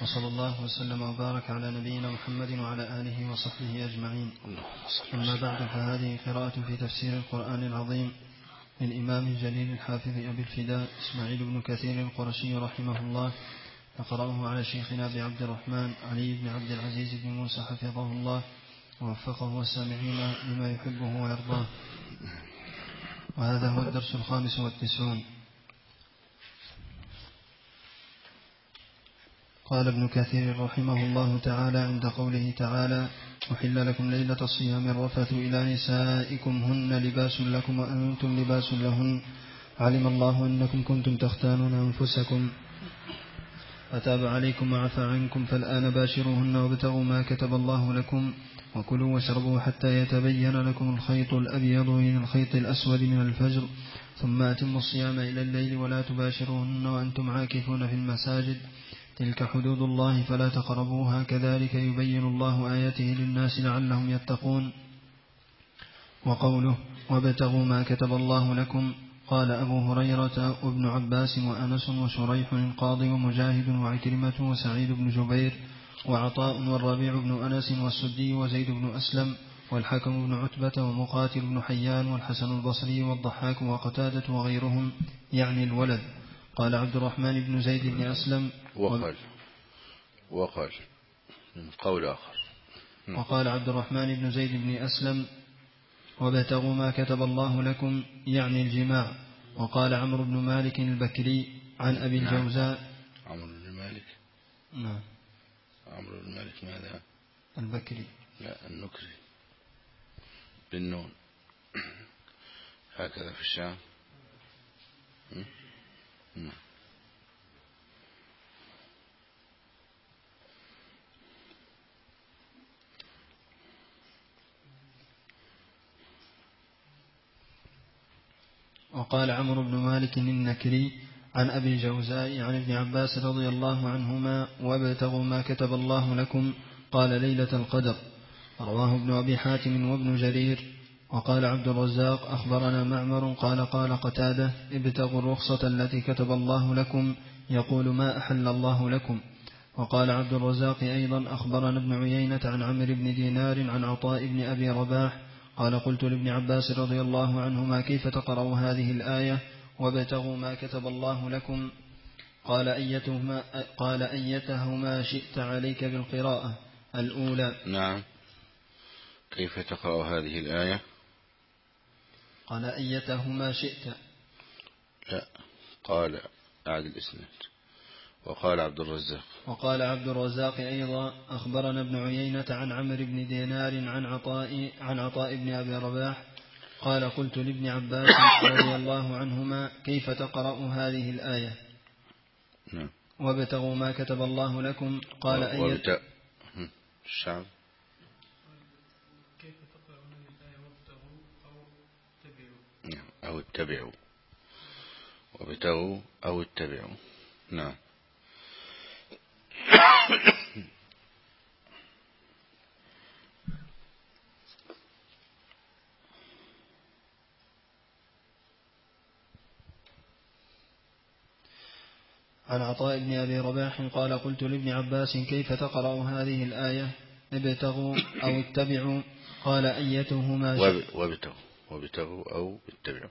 وصلى الله وسلم وبارك على نبينا محمد وعلى آله وصحبه أجمعين. أما بعد، فهذه قراءة في تفسير القرآن العظيم للإمام الجليل الحافظ أبي الفداء إسماعيل بن كثير القرشي رحمه الله، يقرأه على شيخنا أبي عبد الرحمن علي بن عبد العزيز بن موسى حفظه الله ووفقه والسامعين لما يحبه ويرضاه. وهذا هو الدرس 95. قال ابن كثير رحمه الله تعالى عند قوله تعالى: أحل لكم ليلة الصيام الرفث إلى نسائكم هن لباس لكم وأنتم لباس لهن، علم الله أنكم كنتم تختانون أنفسكم فتاب عليكم وعفى عنكم، فالآن باشروهن وابتغوا ما كتب الله لكم، وكلوا واشربوا حتى يتبين لكم الخيط الأبيض من الخيط الأسود من الفجر، ثم أتموا الصيام إلى الليل ولا تباشروهن وأنتم عاكفون في المساجد، تلك حدود الله فلا تقربوها، كذلك يبين الله آياته للناس لعلهم يتقون. وقوله وابتغوا ما كتب الله لكم، قال أبو هريرة وابن عباس وأنس وشريح القاضي ومجاهد وعكرمة وسعيد بن جبير وعطاء والربيع بن أنس والسدي وزيد بن أسلم والحكم بن عتبة ومقاتل بن حيان والحسن البصري والضحاك وقتادة وغيرهم، يعني الولد. قال عبد الرحمن بن زيد بن أسلم وقال من قول آخر. وقال عبد الرحمن بن زيد بن أسلم: وابتغوا ما كتب الله لكم، يعني الجماع. وقال عمرو بن مالك البكري عن أبي الجوزاء. عمرو بن مالك. نعم. عمرو بن مالك ماذا؟ البكري. لا، النكري بالنون، هكذا في الشام. وقال عمرو بن مالك النكري عن أبي الجوزاء عن ابن عباس رضي الله عنهما: وابتغوا ما كتب الله لكم، قال ليلة القدر. رواه ابن أبي حاتم وابن جرير. وقال عبد الرزاق: أخبرنا معمر قال قتادة: ابتغوا الرخصة التي كتب الله لكم، يقول ما أحل الله لكم. وقال عبد الرزاق أيضا: أخبرنا ابن عيينة عن عمرو بن دينار عن عطاء بن أبي رباح قال: قلت لابن عباس رضي الله عنهما: كيف تقرأ هذه الآية وابتغوا ما كتب الله لكم؟ قال: أيتهما شئت عليك بالقراءة الأولى. نعم. كيف تقرأ هذه الآية؟ قال: أيتهما شئت. لا، قال أعد الإسناد. وقال عبد الرزاق أيضا: أخبرنا ابن عيينة عن عمرو بن دينار عن عطاء بن أبي رباح قال: قلت لابن عباس رضي الله عنهما: كيف تقرأ هذه الآية؟ نعم. وابتغوا ما كتب الله لكم. قال: الشعب كيف تقرأ هذه الآية؟ وابتغوا أو اتبعوا. وابتغوا أو اتبعوا. نعم. عن عطاء بن أبي رباح قال: قلت لابن عباس: كيف تقرأ هذه الآية؟ ابتغوا أو اتبعوا. قال: أيتهما وابتغوا أو اتبعوا.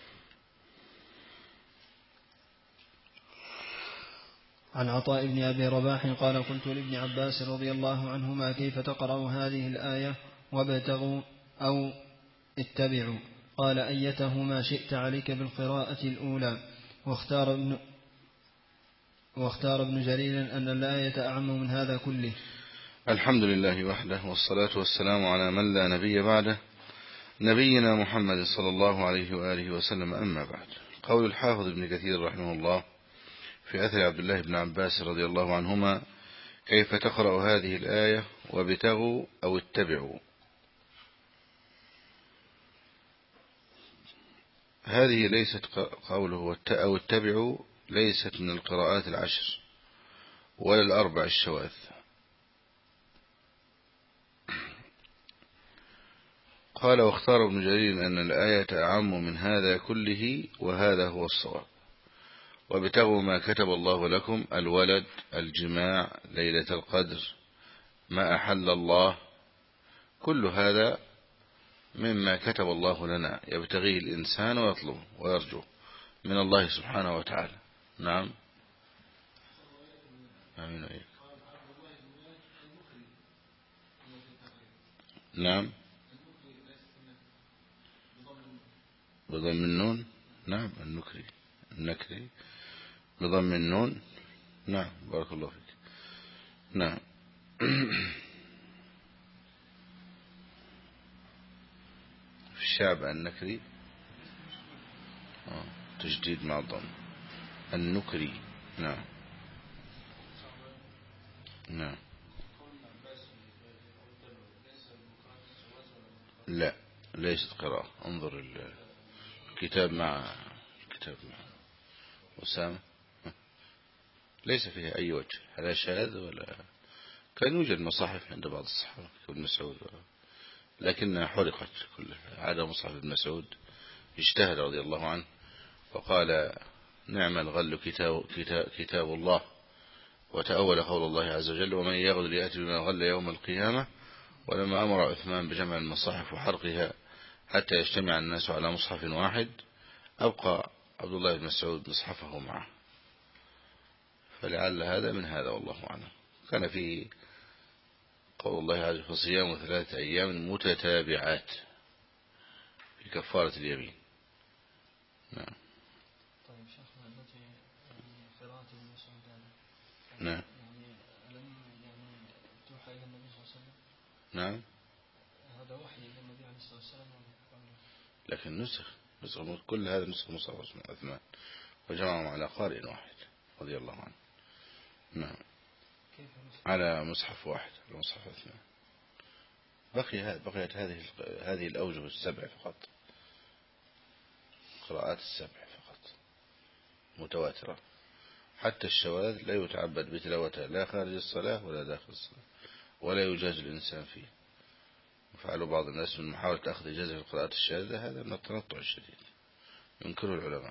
عن عطاء بن أبي رباح قال: قلت لابن عباس رضي الله عنهما: كيف تقرأ هذه الآية وابتغوا أو اتبعوا؟ قال: أيتهما شئت عليك بالقراءة الأولى. واختار ابن جرير أن الآية أعم من هذا كله. الحمد لله وحده، والصلاة والسلام على من لا نبي بعده، نبينا محمد صلى الله عليه وآله وسلم. أما بعد، قول الحافظ ابن كثير رحمه الله في أثر عبد الله بن عباس رضي الله عنهما: كيف تقرأ هذه الآية وابتغوا أو اتبعوا. هذه ليست قوله أو اتبعوا ليست من القراءات العشر ولا الأربع الشواذ. قال: واختار ابن جرير أن الآية أعم من هذا كله، وهذا هو الصواب. وابتغوا ما كتب الله لكم، الولد، الجماع، ليلة القدر، ما أحل الله، كل هذا مما كتب الله لنا يبتغيه الإنسان ويطلبه ويرجو من الله سبحانه وتعالى. نعم. آمين وإياك. نعم بضم النون. نعم النكري بضم النون. نعم بارك الله فيك. نعم. في الشعب النكري تجديد مع الضم النكري. نعم. نعم. لا ليست قراءة. انظر الكتاب مع أسامة، ليس فيها أي وجه، لا شاذ ولا. كان يوجد مصاحف عند بعض الصحابة كابن مسعود لكنها حرقت كلها. عاد مصحف ابن مسعود اجتهد رضي الله عنه وقال نعم الغل كتاب الله، وتأول قول الله عز وجل ومن يغل يأتي بما غل يوم القيامة. ولما أمر عثمان بجمع المصاحف وحرقها حتى يجتمع الناس على مصحف واحد، أبقى عبد الله بن مسعود مصحفه معه، فلعل هذا من هذا والله أعلم. كان فيه قول الله عز وجل فصيام 3 أيام متتابعات في كفارة اليمين. نعم. طيب شيخنا التي قراءة ابن مسعود نعم. يعني ألم يعني توحى إلى النبي صلى الله عليه وسلم؟ نعم. هذا وحي إلى النبي عليه الصلاة والسلام. لكن نسخ كل هذا نسخ مصحف عثمان وجمعهم على قارئ واحد رضي الله عنه. نعم. على مصحف واحد على مصحف عثمان. بقيت هذه الأوجه 7 فقط، قراءات 7 فقط متواترة. حتى الشواذ لا يتعبد بتلاوتها لا خارج الصلاة ولا داخل الصلاة، ولا يجاز الإنسان فيه. وفعلوا بعض الناس من محاولة أخذ إجازة في القراءات الشاذة، هذا من التنطع الشديد ينكره العلماء.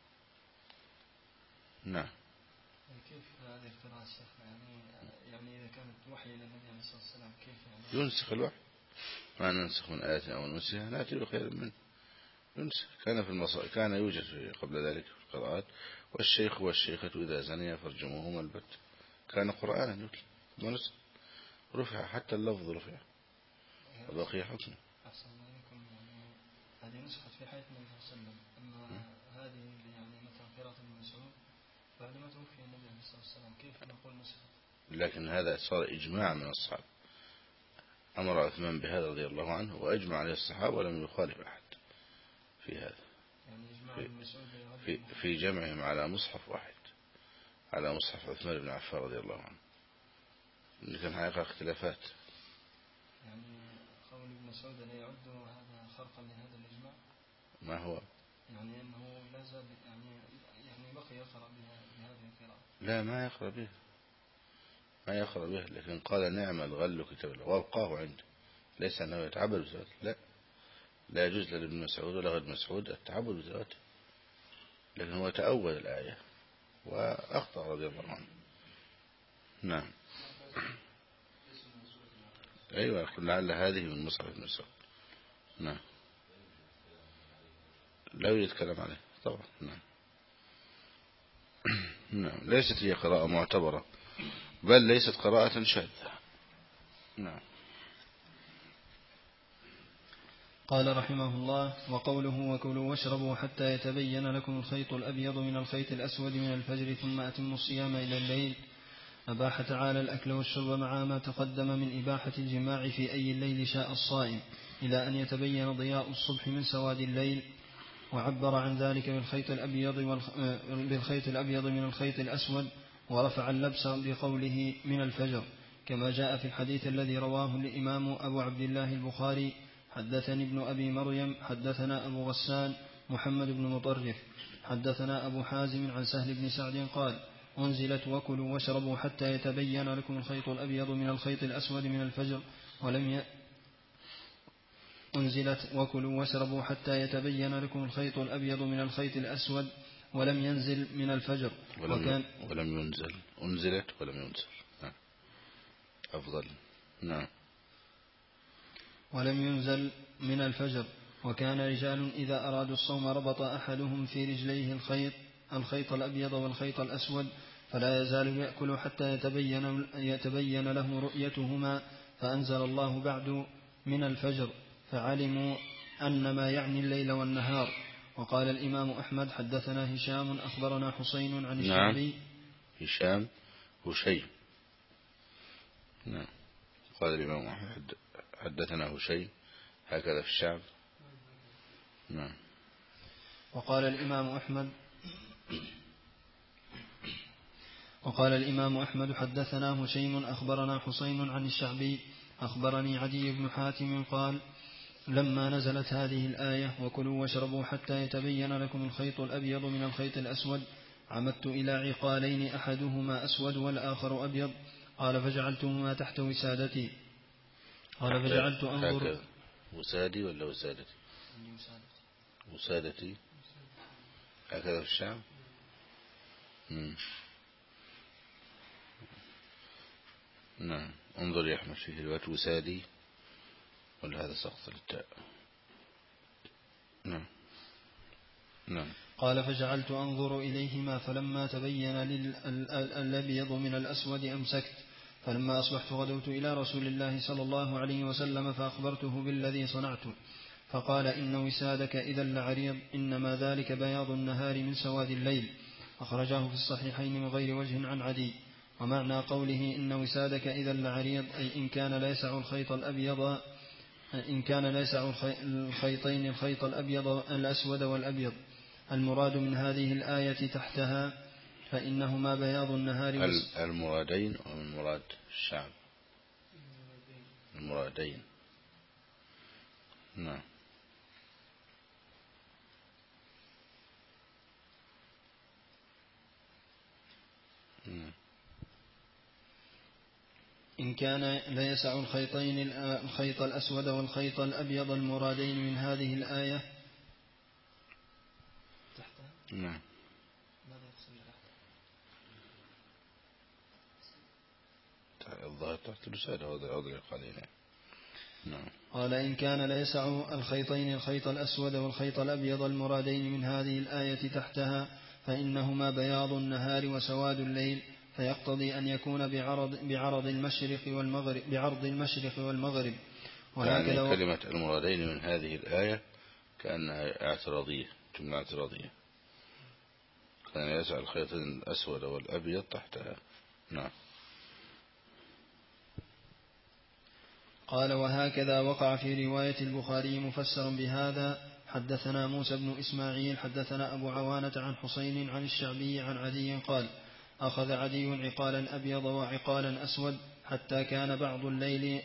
نعم. كيف هذه القراءة شيخنا؟ يعني إذا كانت وحي إلى النبي عليه الصلاة والسلام كيف يعني؟ ينسخ الوحي، ما ننسخ من آية أو ننسيها نأتي بخير منه. ينسخ. كان يوجد قبل ذلك في القراءات والشيخ والشيخة إذا زنيا فارجموهما البت، كان قرآنا يتلى ونسخ، رفع حتى اللفظ رفع وبقي حكمه. أحسن عليكم. يعني هذه نسخت في حياة النبي صلى الله عليه وسلم، أما هذه يعني مثلا قراءة ابن مسعود بعد ما توفي النبي عليه الصلاة والسلام كيف نقول نسخت؟ لكن هذا صار إجماع من الصحابة، أمر عثمان بهذا رضي الله عنه وأجمع عليه الصحابة ولم يخالف أحد في هذا، يعني في جمعهم على مصحف واحد على مصحف عثمان بن عفان رضي الله عنه. كان حقيقة اختلافات. يعني قول ابن مسعود لا يعد هذا خرقا لهذا الإجماع؟ ما هو؟ يعني أنه لا زال يعني بقي يقرأ بهذه القراءة؟ لا ما يقرأ به، لكن قال نعم الغل كتاب الله وابقاه عنده، ليس أنه يتعبد بتلاوته، لا يجوز لابن مسعود ولا غير مسعود التعبد بتلاوته، لكن هو تأول الآية وأخطأ رضي الله عنه. نعم. أيوة يقول لعل هذه من مصحف ابن مسعود. نعم. لا يوجد كلام عليه طبعا. نعم. نعم. ليست هي قراءة معتبرة، بل ليست قراءة شاذة. نعم. قال رحمه الله: وقوله وكلوا واشربوا حتى يتبين لكم الخيط الأبيض من الخيط الأسود من الفجر ثم أتموا الصيام إلى الليل. أباح تعالى الأكل والشرب مع ما تقدم من إباحة الجماع في أي الليل شاء الصائم إلى أن يتبين ضياء الصبح من سواد الليل، وعبر عن ذلك بالخيط الأبيض من الخيط الأسود، ورفع اللبس بقوله من الفجر، كما جاء في الحديث الذي رواه الإمام أبو عبد الله البخاري: حدثني ابن أبي مريم حدثنا أبو غسان محمد بن مطرف حدثنا أبو حازم عن سهل بن سعد قال: أنزلت وكلوا واشربوا حتى يتبين لكم الخيط الأبيض من الخيط الأسود من الفجر أنزلت وكلوا واشربوا حتى يتبين لكم الخيط الأبيض من الخيط الأسود ولم ينزل من الفجر. ولم ينزل، أنزلت ولم ينزل. أفضل. نعم. ولم ينزل من الفجر. وكان رجال إذا أرادوا الصوم ربط أحدهم في رجليه الخيط الأبيض والخيط الأسود، فلا يزال يأكل حتى يتبين له رؤيتهما، فأنزل الله بعد من الفجر، فعلموا أن ما يعني الليل والنهار. وقال الإمام أحمد حدثنا هشام أخبرنا حسين عن الشعبي. هشام هشيم. نعم. قال الإمام أحمد حدثنا هشيم، هكذا في الشعب. نعم. وقال الإمام أحمد حدثنا هشيم أخبرنا حسين عن الشعبي أخبرني عدي بن حاتم قال: لما نزلت هذه الآية وكلوا واشربوا حتى يتبين لكم الخيط الأبيض من الخيط الأسود، عمدت إلى عقالين أحدهما أسود والآخر أبيض. قال فجعلتهما تحت وسادتي. قال فجعلت أنظر. وسادي ولا وسادتي؟ وسادتي هكذا في الشعب. نعم. انظر يا أحمد في رواية وسادي، ولا هذا سقط للتاء؟ نعم. نعم. قال فجعلت أنظر إليهما فلما تبين الأبيض من الأسود أمسكت. فلما أصبحت غدوت إلى رسول الله صلى الله عليه وسلم فأخبرته بالذي صنعته، فقال: إن وسادك إذا لعريض، إنما ذلك بياض النهار من سواد الليل. أخرجاه في الصحيحين من غير وجه عن عدي. ومعنى قوله إن وسادك إذا لعريض أي إن كان لا يسع الخيط الأبيض، إن كان لا يسع الخيطين الخيط الأبيض الأسود والأبيض. المراد من هذه الآية تحتها فإنهما بياض النهار. المرادين ومن مراد الشعب المرادين. نعم. إن كان لا يسع الخيطين الخيط الأسود والخيط الأبيض المرادين من هذه الآية. نعم. الظاهر تحت الوسادة هذا قليلا. نعم. قال إن كان لا يسع الخيطين الخيط الأسود والخيط الأبيض المرادين من هذه الآية تحتها فإنهما بياض النهار وسواد الليل، فيقتضي أن يكون بعرض المشرق والمغرب. يعني كلمة المرادين من هذه الآية كأنها اعتراضية، جملة اعتراضية. كان يسع الخيطين الأسود والأبيض تحتها. نعم. قال وهكذا وقع في رواية البخاري مفسر بهذا. حدثنا موسى بن إسماعيل حدثنا أبو عوانة عن حسين عن الشعبي عن عدي قال: أخذ عدي عقالا أبيض وعقالا أسود حتى كان بعض الليل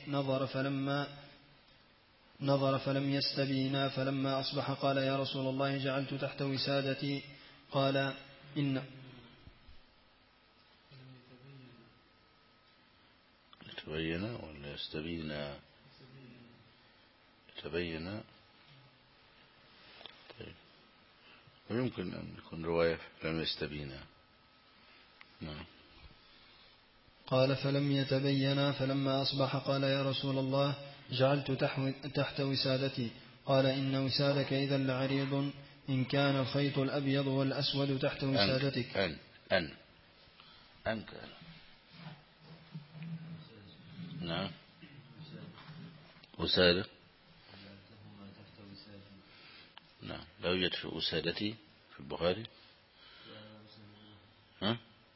نظر فلم يستبينا، فلما أصبح قال: يا رسول الله جعلت تحت وسادتي. قال: إن يتبين ولا يستبين؟ يتبين. طيب، ويمكن أن يكون رواية لم يستبينا. نعم. قال فلم يتبينا، فلما أصبح قال: يا رسول الله جعلت تحت وسادتي. قال: إن وسادك إذا لعريض، إن كان الخيط الأبيض والأسود تحت وسادتك. أن كان. نعم. وسادة. نعم. لا يوجد في وسادتي في البخاري. ها؟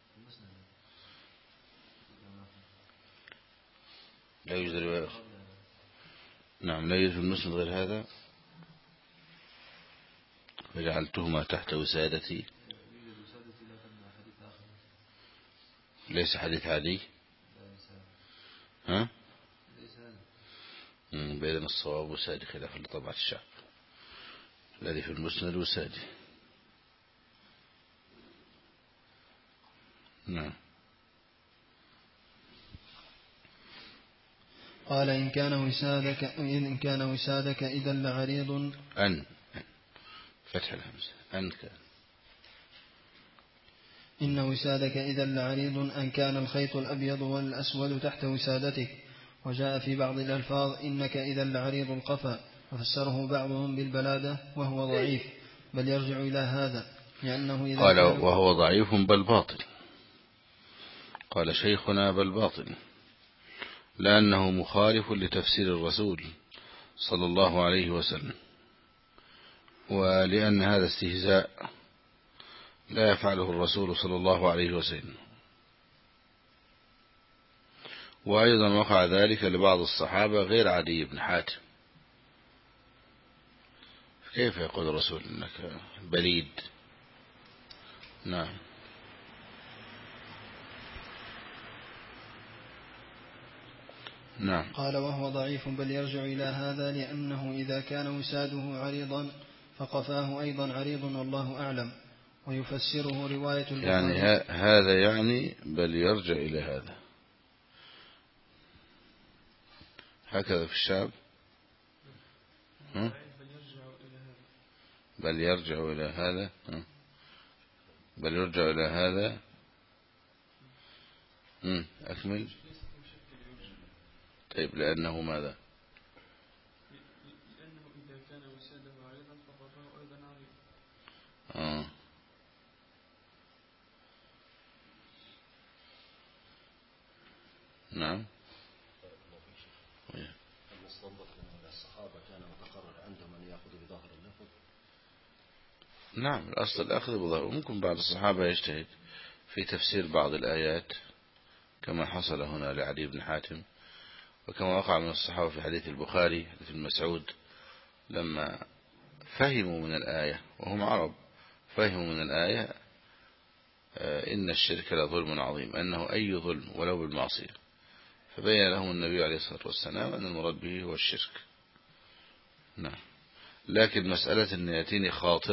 لا يوجد رواية. نعم. لا يوجد في المسند غير هذا. فجعلتهما تحت وسادتي. ليس حديث عادي. ها؟ بين الصواب وسادي خلاف لطبعة الشعب. الذي في المسند وسادي. نعم. قال إن كان وسادك إذا لعريض. أن فتح الهمزة. أن كان. إن وسادك إذا لعريض أن كان الخيط الأبيض والأسود تحت وسادتك. وجاء في بعض الألفاظ إنك إذا لعريض القفا، ففسره بعضهم بالبلادة وهو ضعيف، بل يرجع إلى هذا لأنه إذا قال وهو ضعيف بل باطل. قال شيخنا بل باطل، لأنه مخالف لتفسير الرسول صلى الله عليه وسلم، ولأن هذا استهزاء لا يفعله الرسول صلى الله عليه وسلم. وأيضا وقع ذلك لبعض الصحابة غير عدي بن حاتم. كيف يقول الرسول إنك بليد؟ نعم. نعم. قال وهو ضعيف بل يرجع إلى هذا لأنه إذا كان وساده عريضا فقفاه أيضا عريض والله أعلم. ويفسره رواية البخاري يعني هذا يعني بل يرجع إلى هذا، هكذا في الشعب. بل يرجع إلى هذا، بل يرجع إلى هذا. أكمل. طيب لأنه ماذا؟ لأنه إذا كان وساده عريضا فقفاه أيضا عريض. نعم. المستنبط من الصحابة كان متقرر عندهم أن يأخذوا بظاهر اللفظ. نعم، الأصل الأخذ بظاهر. ممكن بعض الصحابة يجتهد في تفسير بعض الآيات كما حصل هنا لعلي بن حاتم، وكما وقع من الصحابة في حديث البخاري حديث المسعود لما فهموا من الآية وهم عرب، فهموا من الآية إن الشرك لظلم عظيم، أنه أي ظلم ولو بالمعصية، فبين لهم النبي عليه الصلاة والسلام أن المراد به هو الشرك. نعم. لكن مسألة أن يأتيني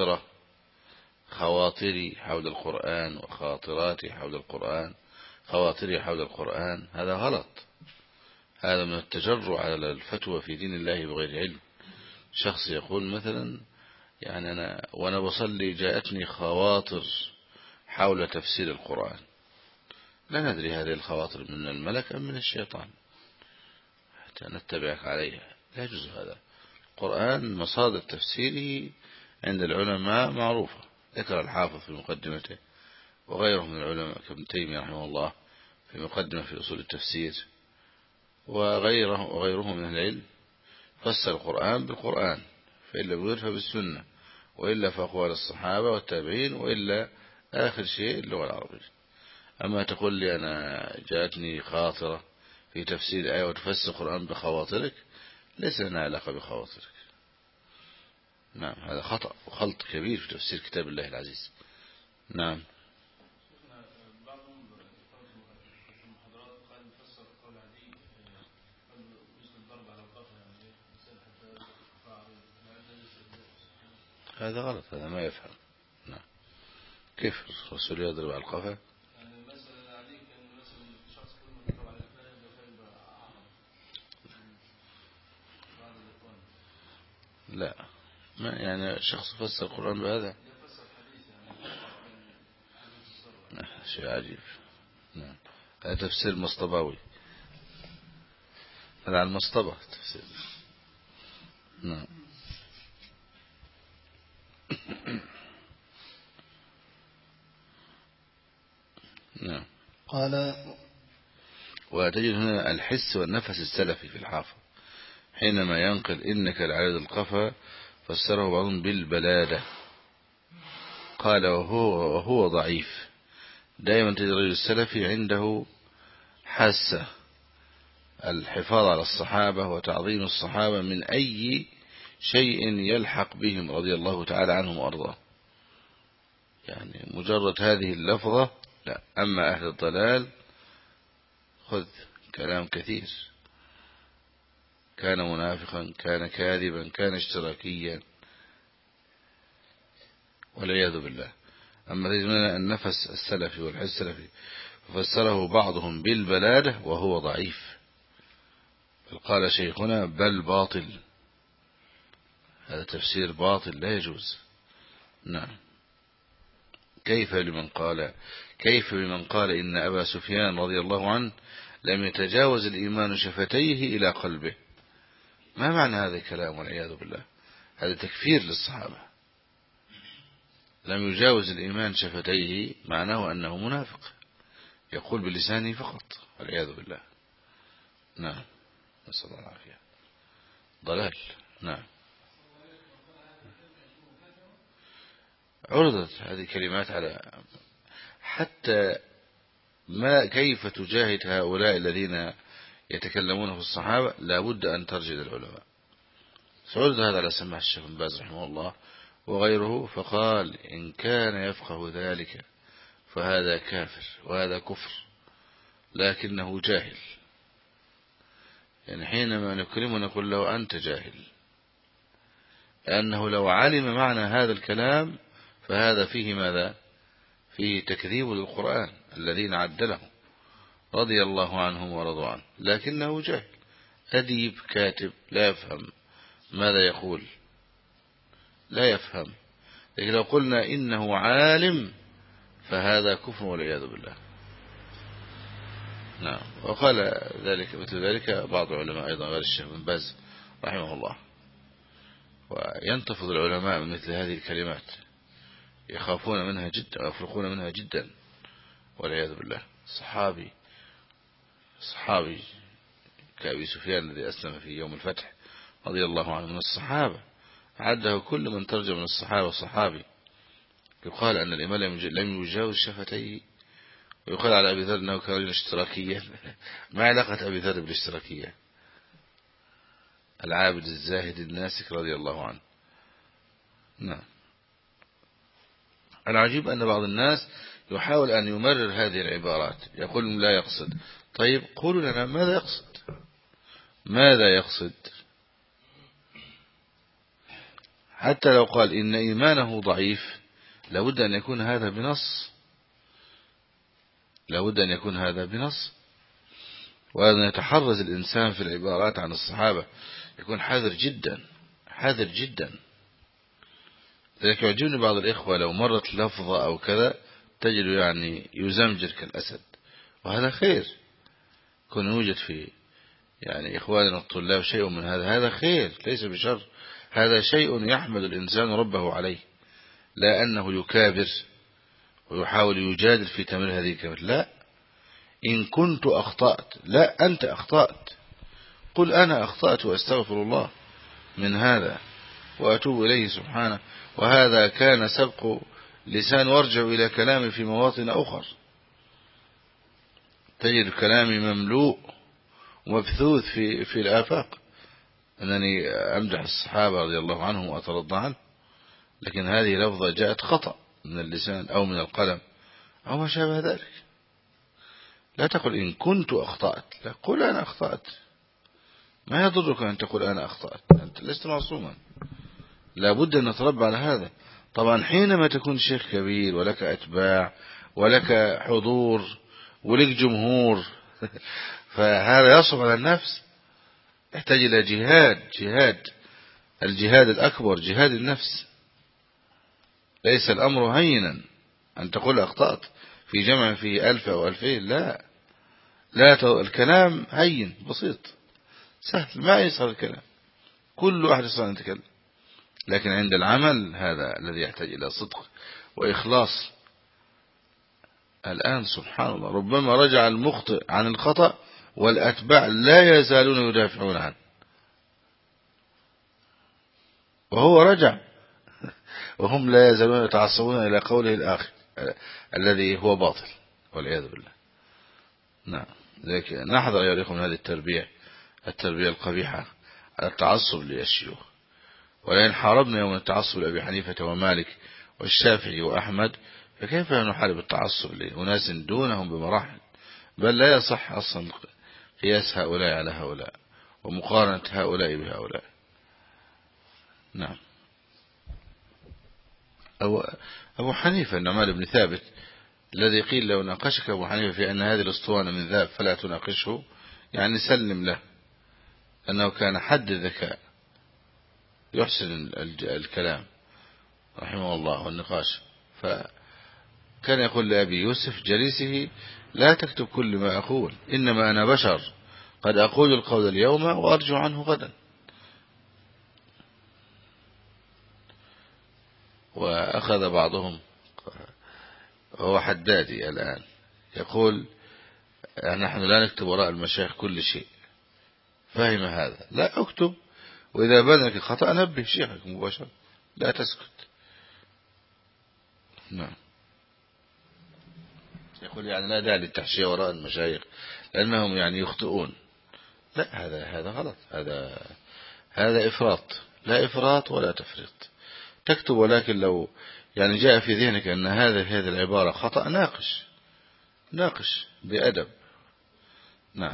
خواطري حول القرآن وخاطراتي حول القرآن، خواطري حول القرآن، هذا غلط. هذا من التجرع على الفتوى في دين الله بغير علم. شخص يقول مثلا يعني أنا وأنا بصلي جاءتني خواطر حول تفسير القرآن، لا ندري هذه الخواطر من الملك أم من الشيطان حتى نتبعك عليها، لا يجوز هذا. القرآن مصادر تفسيره عند العلماء معروفة، ذكر الحافظ في مقدمته وغيره من العلماء كابن تيمية رحمه الله في مقدمة في أصول التفسير، وغيره من العلم فسر القرآن بالقرآن، فإلا بغيرها بالسنة، وإلا فأقوال الصحابة والتابعين، وإلا آخر شيء اللغة العربية. أما تقول لي أنا جاءتني خاطرة في تفسير آية وتفسر القرآن بخواطرك، ليس لنا علاقة بخواطرك. نعم، هذا خطأ وخلط كبير في تفسير كتاب الله العزيز. نعم. هذا غلط، هذا ما يفهم. نعم. كيف الرسول يضرب على القفا؟ لا، ما يعني شخص فسر القرآن بهذا شيء عجيب. نعم. هذا تفسير مصطباوي، هذا على المصطبة تفسير. نعم. نعم. قال وتجد هنا الحس والنفس السلفي في الحافظ حينما ينقل إنك العدد القفا فسره بعضهم بالبلادة. قال وهو ضعيف. دائما تجد الرجل السلفي عنده حاسة الحفاظ على الصحابة وتعظيم الصحابة من أي شيء يلحق بهم رضي الله تعالى عنهم وأرضاه، يعني مجرد هذه اللفظة لا. أما أهل الضلال خذ كلام كثير، كان منافقا، كان كاذبا، كان اشتراكيا، والعياذ بالله. أما تجد النفس السلفي والحس السلفي ففسره بعضهم بالبلادة وهو ضعيف، بل قال شيخنا بل باطل، هذا تفسير باطل لا يجوز. نعم. كيف بمن قال إن أبا سفيان رضي الله عنه لم يتجاوز الإيمان شفتيه إلى قلبه؟ ما معنى هذا الكلام والعياذ بالله؟ هذا تكفير للصحابة. لم يجاوز الإيمان شفتيه معناه أنه منافق يقول بلسانه فقط والعياذ بالله. نعم، نسأل الله العافية. ضلال. نعم. عرضت هذه الكلمات على حتى ما كيف تجاهد هؤلاء الذين يتكلمون في الصحابة، لا بد أن ترجع العلماء. فعرض هذا على سماح الشيخ بن باز رحمه الله وغيره، فقال إن كان يفقه ذلك فهذا كافر وهذا كفر لكنه جاهل. يعني حينما نكرمه نقول له أنت جاهل، لأنه لو علم معنى هذا الكلام فهذا فيه ماذا؟ فيه تكذيب للقرآن الذين عدله رضي الله عنهم ورضوا عنه، لكنه جاهل أديب كاتب لا يفهم ماذا يقول، لا يفهم. لكن لو قلنا إنه عالم فهذا كفر والعياذ بالله. نعم. وقال ذلك مثل ذلك بعض العلماء أيضا غير الشيخ بن باز رحمه الله. وينتفض العلماء من مثل هذه الكلمات، يخافون منها جدا ويفرقون منها جدا والعياذ بالله. صحابي كأبي سفيان الذي أسلم في يوم الفتح رضي الله عنه من الصحابة، عده كل من ترجم من الصحابة صحابي. يقال أن الإمام لم يجاوز شفتيه، ويقال على أبي ذر أنه كان رجل اشتراكيا. ما علاقة أبي ذر بالاشتراكية؟ العابد الزاهد الناسك رضي الله عنه. نعم. العجيب أن بعض الناس يحاول أن يمرر هذه العبارات، يقول لا يقصد. طيب قولوا لنا ماذا يقصد؟ حتى لو قال إن إيمانه ضعيف لابد أن يكون هذا بنص. وأن يتحرز الإنسان في العبارات عن الصحابة، يكون حذر جدا. لذلك يعجبني بعض الإخوة لو مرت لفظة أو كذا تجد يعني يزمجر كالأسد، وهذا خير. كن يوجد في يعني إخواننا الطلاب شيء من هذا خير ليس بشر. هذا شيء يحمد الإنسان ربه عليه، لا أنه يكابر ويحاول يجادل في تمرير هذه الكلمة. لا، إن كنت أخطأت، لا أنت أخطأت، قل أنا أخطأت وأستغفر الله من هذا وأتوب إليه سبحانه، وهذا كان سبق لسان وارجع إلى كلامي في مواطن أخر. تجد كلامي مملوء ومبثوث في الآفاق أنني أمدح الصحابة رضي الله عنهم وأترضى عنه، لكن هذه لفظة جاءت خطأ من اللسان أو من القلم أو ما شابه ذلك. لا تقل إن كنت أخطأت، لا، قل أنا أخطأت. ما يضرك أن تقول أنا أخطأت، أنت لست معصوما. لا بد أن نتربى على هذا. طبعا حينما تكون شيخ كبير ولك أتباع ولك حضور ولك جمهور فهذا يصعب على النفس، يحتاج إلى جهاد الجهاد الأكبر، جهاد النفس. ليس الأمر هينا أن تقول أخطأت في جمع فيه 1000 أو 2000. لا الكلام هين بسيط سهل، ما يصير الكلام، كل واحد يصير أن يتكلم. لكن عند العمل هذا الذي يحتاج إلى صدق وإخلاص. الآن سبحان الله ربما رجع المخطئ عن الخطأ والأتباع لا يزالون يدافعون عنه، وهو رجع وهم لا يزالون يتعصبون إلى قوله الآخر الذي هو باطل والعياذ بالله. نعم. ذلك نحذر يا أخوة من هذه التربية القبيحة على التعصب للشيوخ. ولئن حاربنا يوم التعصب لأبي حنيفة ومالك والشافعي وأحمد فكيف نحارب التعصب لأناس دونهم بمراحل؟ بل لا يصح أصلا قياس هؤلاء على هؤلاء ومقارنة هؤلاء بهؤلاء. نعم. أبو حنيفة النعمان بن ثابت الذي قيل لو ناقشك أبو حنيفة في أن هذه الأسطوانة من ذهب فلا تناقشه، يعني سلم له أنه كان حد الذكاء يحسن الكلام رحمه الله والنقاش. كان يقول لأبي يوسف جليسه: لا تكتب كل ما أقول، إنما أنا بشر، قد أقول القول اليوم وأرجع عنه غدا. وأخذ بعضهم، هو حدادي الآن، يقول: نحن لا نكتب وراء المشايخ كل شيء. فهم هذا: لا أكتب، وإذا بانك الخطأ نبه شيخك مباشرة، لا تسكت. نعم. يقول يعني لا داعي للتحشية وراء المشايخ لأنهم يعني يخطئون. لا، هذا غلط، هذا إفراط. لا إفراط ولا تفريط. تكتب، ولكن لو يعني جاء في ذهنك أن هذه العبارة خطأ، ناقش بأدب. نعم.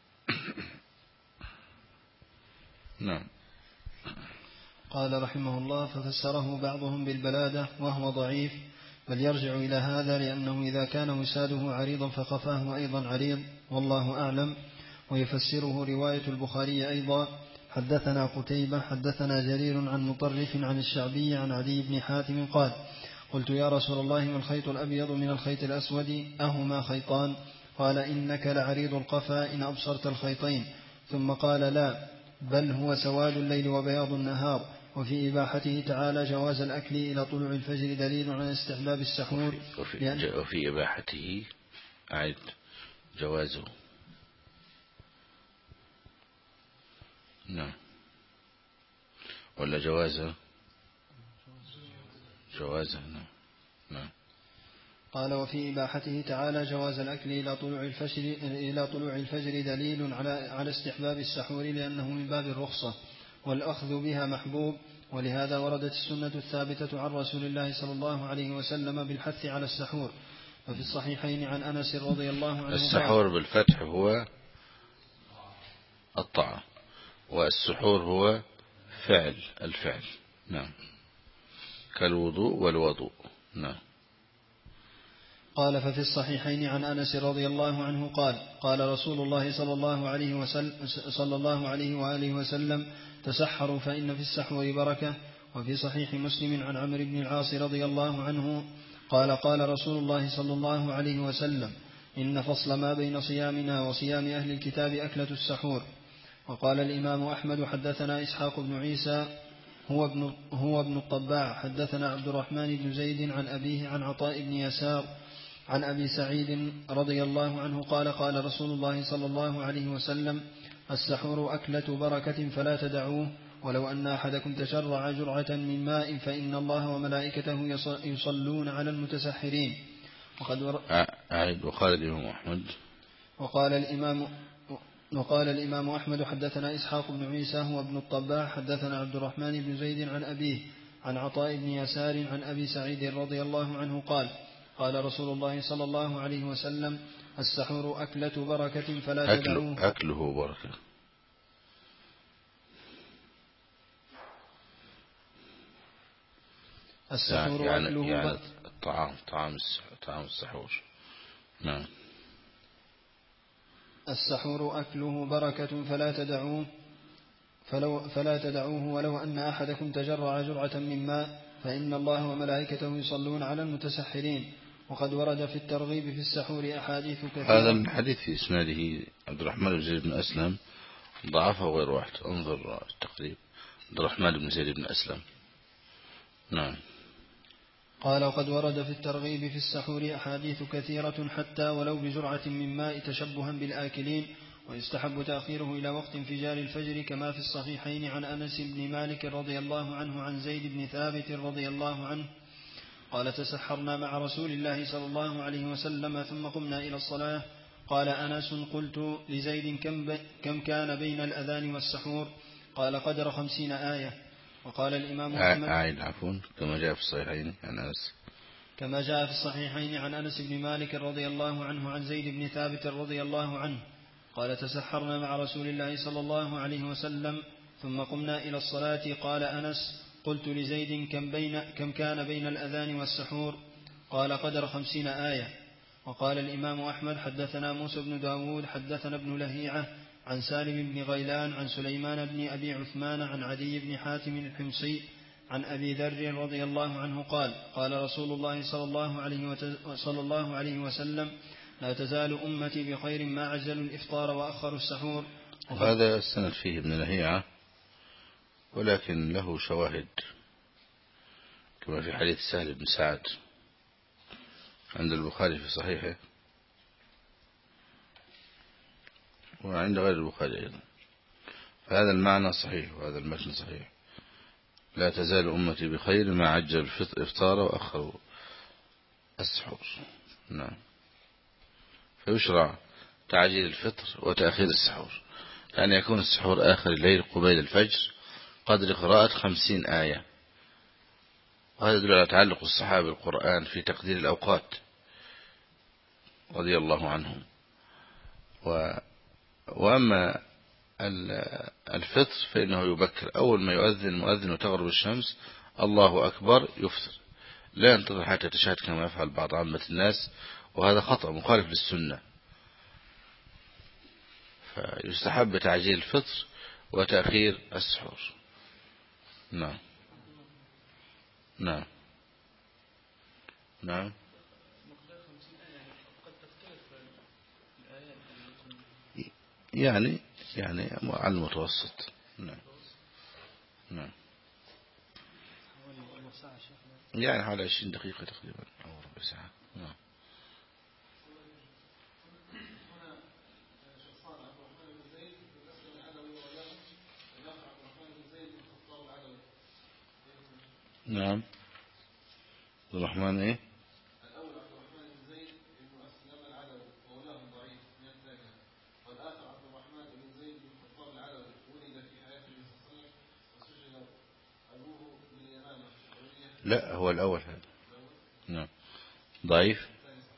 نعم. قال رحمه الله: ففسره بعضهم بالبلادة وهو ضعيف، بل يرجع إلى هذا لأنه إذا كان وساده عريضا فخفاه أيضا عريض، والله أعلم. ويفسره رواية البخاري أيضا: حدثنا قتيبة حدثنا جرير عن مطرف عن الشعبي عن عدي بن حاتم قال: قلت يا رسول الله: ما الخيط الأبيض من الخيط الأسود؟ أهما خيطان؟ قال: إنك لعريض القفا إن أبصرت الخيطين. ثم قال: لا، بل هو سواد الليل وبياض النهار. وفي إباحته تعالى جواز الأكل إلى طلوع الفجر دليل على استحباب السحور. وفي إباحته أعد جوازه. نعم. ولا جوازه. نعم. قال: وفي إباحته تعالى جواز الأكل إلى طلوع الفجر دليل على استحباب السحور، لأنه من باب الرخصة، والأخذ بها محبوب. ولهذا وردت السنة الثابتة عن رسول الله صلى الله عليه وسلم بالحث على السحور. وفي الصحيحين عن أنس رضي الله عنه السحور بالفتح هو الطعام، والسحور هو الفعل. نعم. كالوضوء والوضوء. نعم. قال: ففي الصحيحين عن أنس رضي الله عنه قال: قال رسول الله صلى الله عليه وآله وسلم: تسحروا فإن في السحور بركة. وفي صحيح مسلم عن عمرو بن العاص رضي الله عنه قال: قال رسول الله صلى الله عليه وسلم: إن فصل ما بين صيامنا وصيام أهل الكتاب أكلة السحور. وقال الإمام أحمد: حدثنا إسحاق بن عيسى هو ابن الطباع حدثنا عبد الرحمن بن زيد عن أبيه عن عطاء بن يسار عن أبي سعيد رضي الله عنه قال: قال رسول الله صلى الله عليه وسلم: السحور أكلة بركة فلا تدعوه، ولو أن أحدكم تشرع جرعة من ماء فإن الله وملائكته يصلون على المتسحرين. وقال الإمام أحمد وقال الإمام أحمد: حدثنا إسحاق بن عيسى هو ابن الطباع حدثنا عبد الرحمن بن زيد عن أبيه عن عطاء بن يسار عن أبي سعيد رضي الله عنه قال: قال رسول الله صلى الله عليه وسلم: السحور أكلة بركة فلا تدعوه. أكله بركة. السحور يعني طعام السحور. نعم. السحور أكله بركة فلا تدعوه ولو أن أحدكم تجرع جرعة من ماء فإن الله وملائكته يصلون على المتسحرين. وقد ورد في الترغيب في السحور أحاديث كثيرة. هذا الحديث في إسناده عبد الرحمن بن زيد بن أسلم، ضعفه غير واحد. انظر التقريب، عبد الرحمن بن زيد بن أسلم. نعم. قال: وقد ورد في الترغيب في السحور أحاديث كثيرة حتى ولو بجرعة من ماء تشبها بالآكلين، ويستحب تأخيره إلى وقت انفجار الفجر، كما في الصحيحين عن أنس بن مالك رضي الله عنه عن زيد بن ثابت رضي الله عنه قال: تسحرنا مع رسول الله صلى الله عليه وسلم ثم قمنا إلى الصلاة. قال أنس: قلت لزيد: كم كان بين الأذان والسحور؟ قال: قدر 50 آية. وقال الإمام أحمد: كما جاء في الصحيحين عن أنس بن مالك رضي الله عنه عن زيد بن ثابت رضي الله عنه قال: تسحرنا مع رسول الله صلى الله عليه وسلم ثم قمنا إلى الصلاة. قال أنس: قلت لزيد: كم كان بين الأذان والسحور؟ قال: قدر 50 آية. وقال الإمام أحمد: حدثنا موسى بن داود حدثنا ابن لهيعة عن سالم بن غيلان عن سليمان بن أبي عثمان عن عدي بن حاتم الحمصي عن أبي ذر رضي الله عنه قال قال رسول الله صلى الله عليه وسلم لا تزال أمتي بخير ما عجلوا الإفطار وأخروا السحور. وهذا السند فيه ابن لهيعة ولكن له شواهد كما في حديث سهل بن سعد عند البخاري في صحيحه وعند غير البخاري أيضا، فهذا المعنى صحيح وهذا المتن صحيح. لا تزال أمتي بخير ما عجل الإفطار وأخروا السحور. نعم. فيشرع تعجيل الفطر وتأخير السحور، يعني يكون السحور آخر الليل قبيل الفجر قدر قراءة 50 آية، وهذا يدل على تعلق الصحابة بالقرآن في تقدير الأوقات رضي الله عنهم. وأما الفطر فإنه يبكر، أول ما يؤذن المؤذن وتغرب الشمس الله أكبر يفطر، لا ينتظر حتى تشهد كما يفعل بعض عامة الناس، وهذا خطأ مخالف للسنة. فيستحب تعجيل الفطر وتأخير السحور. نعم نعم نعم. يعني على المتوسط. نعم نعم. يعني حوالي 20 دقيقة تقريبا أو ربع ساعة. نعم. نعم. عبد الرحمن ايه؟ الأول عبد الرحمن بن زيد بن أسلم العدوي مولاه ضعيف من الثانية، والآخر عبد الرحمن بن زيد بن الخطاب العدوي ولد في حياة النبي صلى الله عليه وسلم وسجن أبوه باليمامة. لا هو الأول هذا. نعم. ضعيف.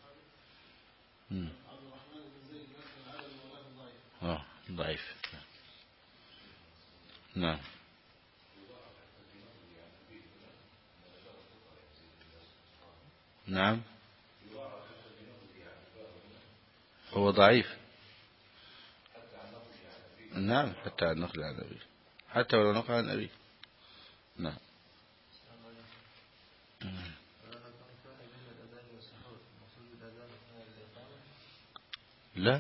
عبد الرحمن بن زيد بن أسلم العدوي مولاه ضعيف. ضعيف. نعم. نعم هو ضعيف. نعم حتى عن نقل عن أبيه، حتى ولو نقل عن أبيه. نعم. لا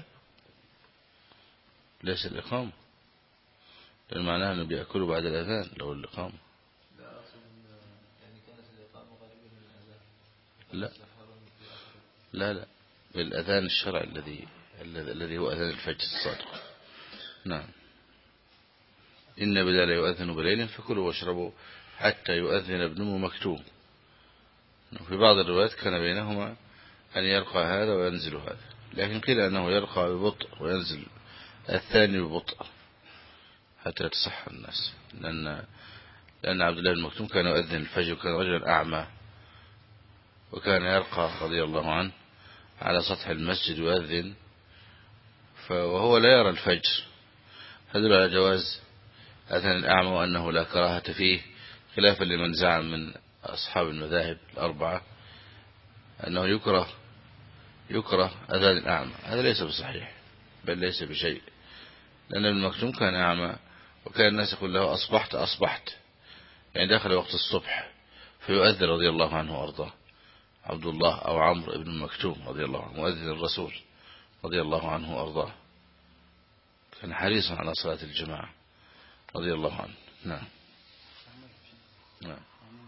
ليس الإقامة، لأن معناها أنه بيأكلوا بعد الأذان لو الإقامة. لا أقصد يعني كانت الإقامة قريبة من الأذان. لا بالأذان الشرعي الذي هو أذان الفجر الصادق. نعم. إن بلال يؤذن بليل فكلوا واشربوا حتى يؤذن ابن أم مكتوم. في بعض الروايات كان بينهما أن يرقى هذا وينزل هذا، لكن قيل أنه يرقى ببطء وينزل الثاني ببطء حتى يتصح الناس، لأن عبد الله بن مكتوم كان يؤذن الفجر وكان رجلا أعمى، وكان يرقى رضي الله عنه على سطح المسجد يؤذن وهو لا يرى الفجر. هذا على جواز أذان الأعمى وأنه لا كراهة فيه، خلافا لمن زعم من أصحاب المذاهب الأربعة أنه يكره أذان الأعمى. هذا ليس بصحيح بل ليس بشيء، لأن ابن مكتوم كان أعمى وكان الناس يقول له أصبحت، يعني دخل وقت الصبح فيؤذن رضي الله عنه وأرضاه عبد الله أو عمرو ابن مكتوم رضي الله عنه مؤذن الرسول رضي الله عنه وأرضاه، كان حريصا على صلاة الجماعة رضي الله عنه. نعم نعم.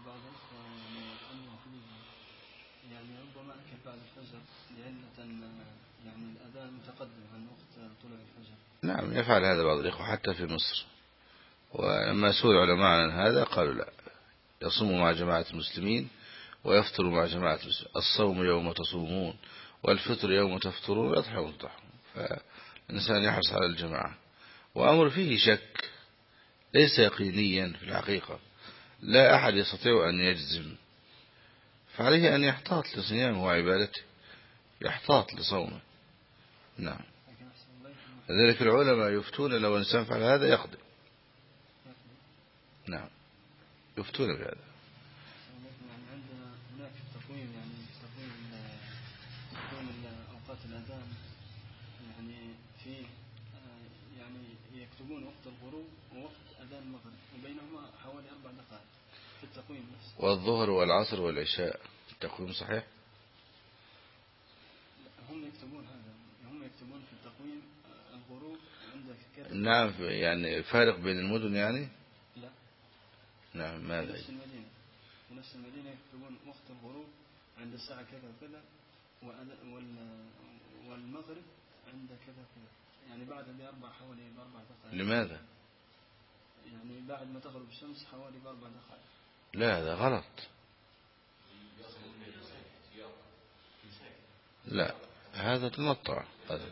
يعني ربما أكل بعد الفجر لعلة يعني الأذان متقدم عن وقت طلوع الفجر. نعم يفعل هذا بعض الإخوة حتى في مصر، ولما سئل العلماء عن هذا قالوا لا، يصوم مع جماعة المسلمين ويفطر مع جماعة المسلمين، الصوم يوم تصومون والفطر يوم تفطرون ويضحى يوم تضحون، فالإنسان يحرص على الجماعة. وأمر فيه شك ليس يقينيا في الحقيقة، لا أحد يستطيع أن يجزم، فعليه أن يحتاط لصيامه وعبادته، يحتاط لصومه. نعم. لذلك العلماء يفتون لو إنسان فعل هذا يقضي. نعم يفتون بهذا. عندنا هناك تقويم أوقات الأذان يعني فيه يعني يكتبون وقت الغروب ووقت أذان المغرب وبينهما حوالي 4 دقائق. في التقويم نفسه. والظهر والعصر والعشاء التقويم صحيح؟ هم يكتبون هذا، هم يكتبون في التقويم الغروب عند كذا. نعم، يعني فارق بين المدن يعني؟ لا. نعم. ماذا؟ في نفس المدينة يكتبون وقت الغروب عند الساعة كذا وكذا، والمغرب عند كذا وكذا، يعني بعد حوالي بأربع دقائق. لماذا؟ يعني بعد ما تغرب الشمس حوالي بأربع دقائق. لا، هذا غلط. لا، هذا تنطع،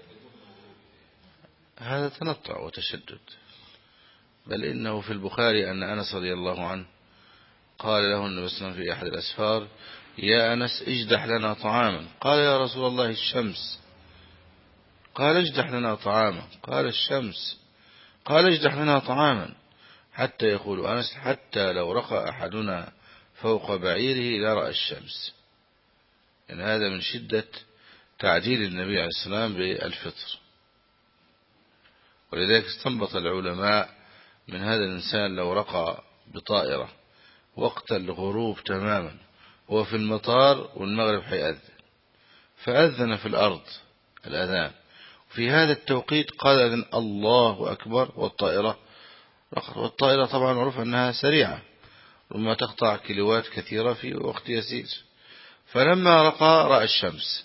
هذا تنطع وتشدد. بل إنه في البخاري أن أنس رضي الله عنه قال له النبي صلى الله عليه وسلم في أحد الأسفار: يا أنس اجدح لنا طعاما. قال: يا رسول الله الشمس. قال: اجدح لنا طعاما. قال: الشمس. قال: اجدح لنا طعاما. حتى يقول أنس: حتى لو رقى أحدنا فوق بعيره لرأى الشمس. يعني هذا من شدة تعجيل النبي عليه السلام بالفطر. ولذلك استنبط العلماء من هذا الإنسان لو رقى بطائرة وقت الغروب تماما هو في المطار والمغرب حيأذن، فأذن في الأرض الأذان في هذا التوقيت، قال أذن الله أكبر والطائرة رقت. والطائرة طبعا معروف أنها سريعة، ربما تقطع كيلوات كثيرة في وقت يسير. فلما رقى رأى الشمس.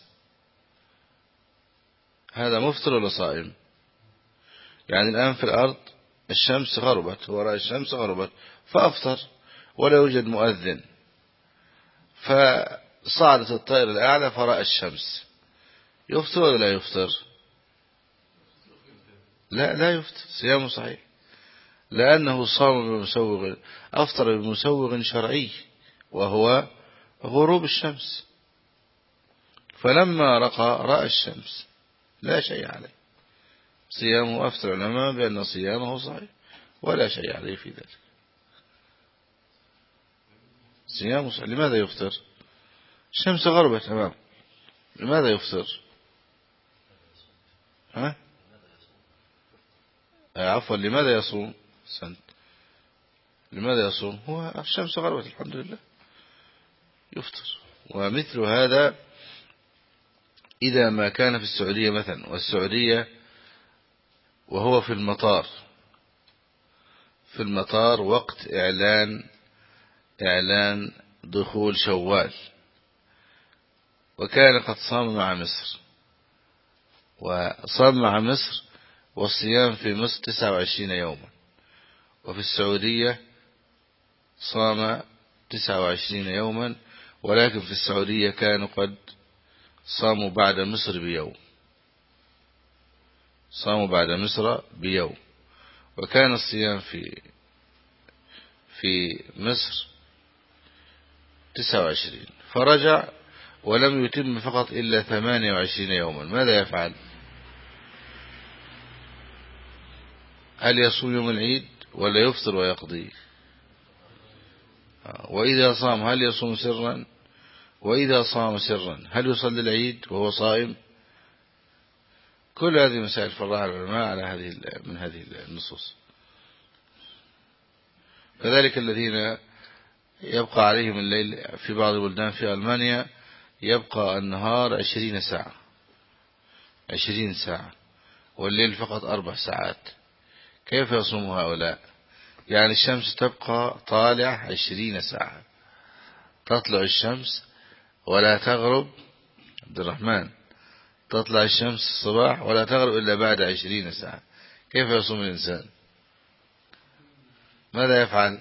هذا مفطر ولا صائم؟ يعني الآن في الأرض الشمس غربت، هو رأى الشمس غربت فأفطر ولا يوجد مؤذن، فصعدت الطائر الأعلى فرأى الشمس، يفطر ولا لا يفطر؟ لا يفطر، صيامه صحيح، لأنه صام بمسوغ، أفطر بمسوغ شرعي وهو غروب الشمس. فلما رأى الشمس لا شيء عليه، صيامه. أفتر العلماء بأن صيامه صحيح ولا شيء عليه في ذلك، صيامه صحيح. لماذا يفطر؟ الشمس غربت أمامه، لماذا يفطر؟ عفوا، لماذا يصوم؟ لماذا يصوم؟ هو الشمس غربت الحمد لله، يفطر. ومثل هذا إذا ما كان في السعودية مثلا، والسعودية وهو في المطار وقت إعلان دخول شوال، وكان قد صام مع مصر، وصام مع مصر، والصيام في مصر 29 يوما، وفي السعودية صام 29 يوما، ولكن في السعودية كانوا قد صاموا بعد مصر بيوم، وكان الصيام في مصر 29، فرجع ولم يتم فقط إلا 28 يوما. ماذا يفعل؟ هل يصوم يوم العيد ولا يفطر ويقضي؟ وإذا صام هل يصوم سرا؟ وإذا صام سرا هل يصلي العيد وهو صائم؟ كل هذه مسائل فرعها العلماء على من هذه النصوص. كذلك الذين يبقى عليهم الليل في بعض البلدان في ألمانيا يبقى النهار 20 ساعة والليل فقط 4 ساعات. كيف يصوم هؤلاء؟ يعني الشمس تبقى طالع 20 ساعة، تطلع الشمس ولا تغرب. عبد الرحمن، تطلع الشمس الصباح ولا تغرب إلا بعد 20 ساعة. كيف يصوم الإنسان؟ ماذا يفعل؟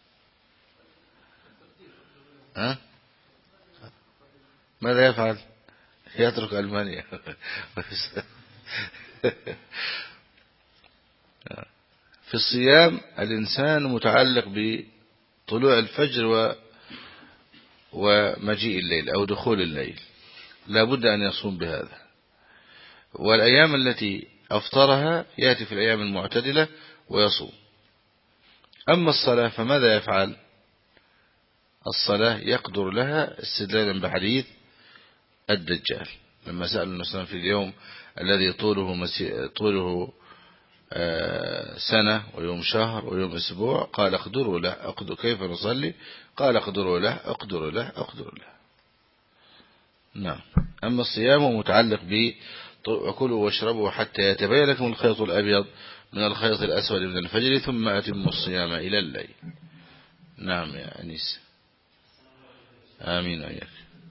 ماذا يفعل؟ يترك ألمانيا. في الصيام الإنسان متعلق بطلوع الفجر ومجيء الليل أو دخول الليل، لا بد أن يصوم بهذا. والأيام التي أفطرها يأتي في الأيام المعتدلة ويصوم. أما الصلاة فماذا يفعل؟ الصلاة يقدر لها استدلالا بحديث الدجال، لما سأل النبي في اليوم الذي طوله سنة ويوم شهر ويوم أسبوع، قال اقدروا له. كيف نصلي؟ قال اقدروا له اقدروا له اقدروا له. نعم. أما الصيام متعلق ب وكلوا واشربوا حتى يتبين لكم الخيط الأبيض من الخيط الأسود من الفجر ثم أتموا الصيام إلى الليل. نعم يا أنيس. آمين وإياك.